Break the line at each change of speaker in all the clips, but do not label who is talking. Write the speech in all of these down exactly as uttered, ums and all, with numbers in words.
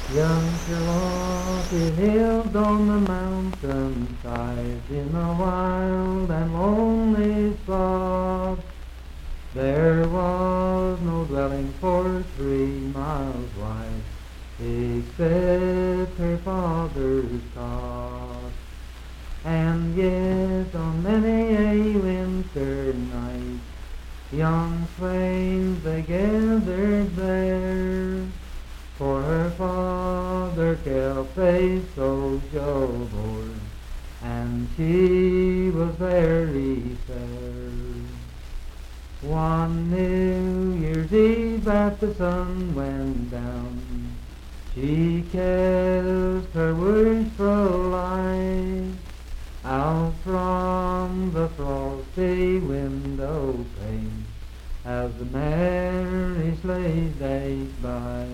Young Sherlock, he lived on the mountainside in a wild and lonely spot. There was no dwelling for three miles wide, except her father's cot. And yet on many a winter night, young swains they gathered there, for her father kept a social board, and she was very fair. One New Year's Eve after the sun went down, she cast her wishful light out from the frosty window pane as the merry sleigh days by.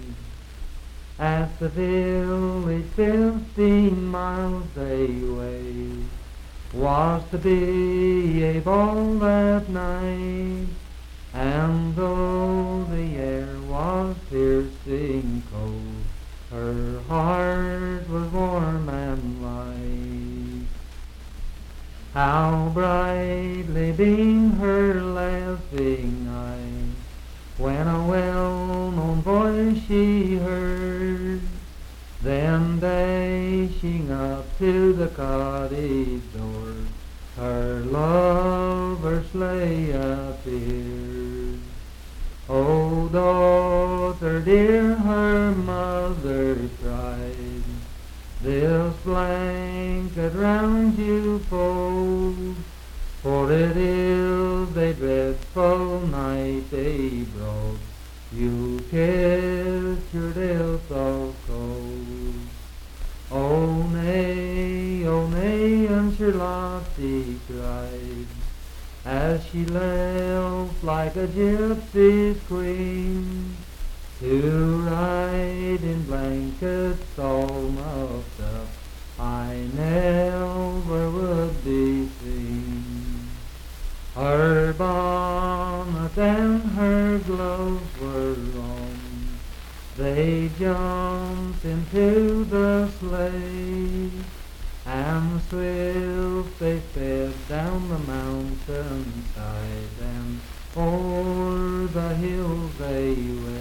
At the village fifteen miles away was to be a ball that night, and though the air was piercing cold, her heart was warm and light. How brightly beamed her laughing eyes when a well-known voice she heard, then dashing up to the cottage door, her lover's sleigh appeared. "Oh, daughter dear," her mother cried, "this blanket round you fold, for it is a dreadful night abroad. You kiss your dear so cold." "Oh nay, oh nay," and Charlotte cried, as she laughed like a gypsy's queen, to ride in blankets all muffed up, I never would be seen. Her bonnet and her gloves were on, they jumped into the sleigh, and swift they sped down the mountainside, and o'er the hills they went.